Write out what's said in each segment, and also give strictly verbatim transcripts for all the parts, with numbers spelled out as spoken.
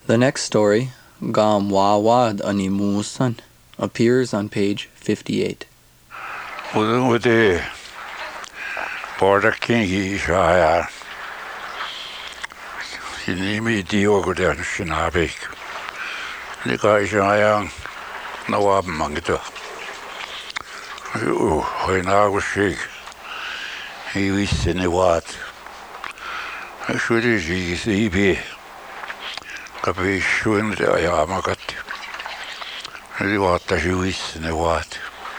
The next story, Gam Wawad Animusan, appears on page fifty-eight. Udungudi Bordakingi Shaya Sinimi Diogudan Shinabik Nika Shayang Nawab Mangita Hoinagushik He was in the wat. I should have seen the Capish the Ayamakat. The water she was in the wat.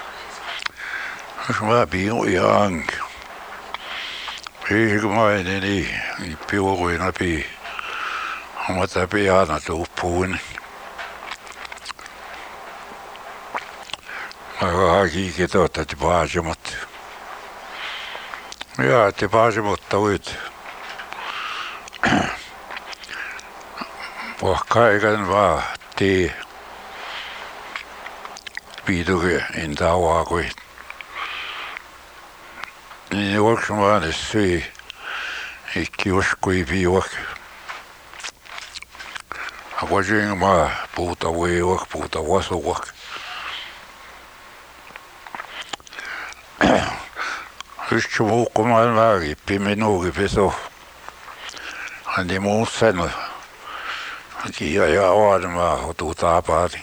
I might be young. Please come in any people will not be. I'm not a piano to poon. I get out at the Bajamot. Ja, te Bajamot uit. Wakaigan wa te biduge in Dawagwe. In the work man is see a kioskwe biwak. I was doing my put away work, put a was a work. Richmo command mari, pimeno peso. And the moon senna. Kia yawadma to tapati.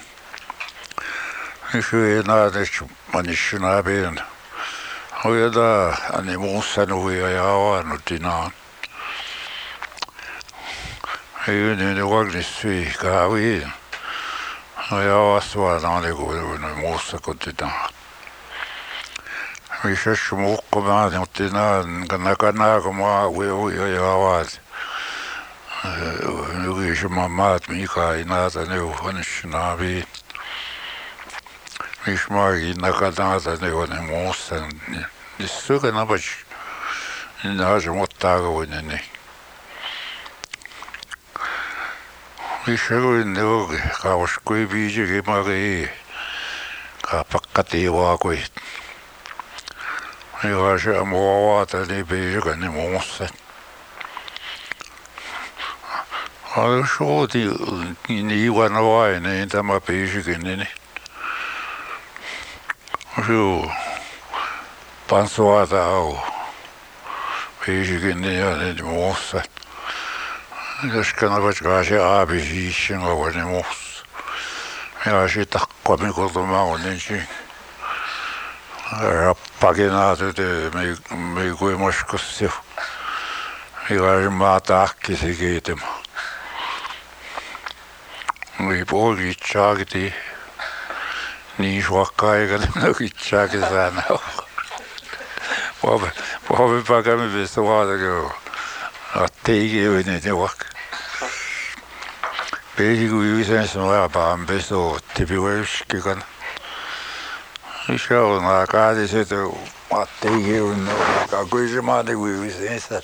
If you not this manishunabin. Hoyada and the moon senna we are not dinan. Even in the work this week, Gawi. I always was on the go when the most could dinan. We should smoke command of dinan, Ganakana, where we are. Nu is mijn maat Mika in dat en nu van de Shinabi. Ik maak in de kanaat en nu van de moest en die stukken heb ik in de huis moet tagen worden niet. Ik zeg in de ogen, ga was koei beetje gemaakt, ga pakken die wakker. Ik was een mooi water die bezig en die moest. I saw the in the one away and into my page again in it. So, Pansuata, page again in the most. Just kind of a trash abbeation over the most. I should talk coming to the mountain. She packing out the make go much cost. You are Matak is a gate him. We both each other. Nish wakaigan no each other now. Bob, Bob, Pagam is the water go. I take you in the work. Basically, we send some about best of T V waves. Kikan. We show na kadi se to I take you in the Guizamadi we send that.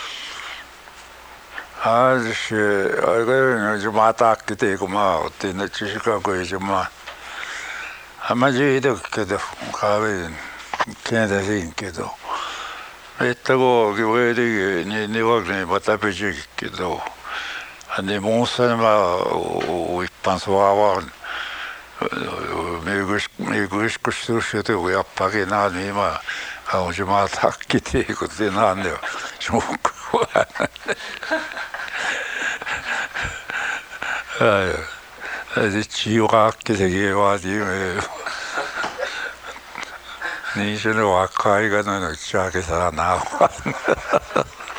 As I go to my talk to take them out in the Chicago is a man. I'm a jaded kid of Kavin, Kansas Inc. Let go, give away the New York, but I picture kiddo. And the most of them with Panswa, maybe wish to shoot away up packing on me. How much my talk to take could then on there. Smoke. 지옥학기 세계와지 니신의 와카이가 너는 시작해서 나와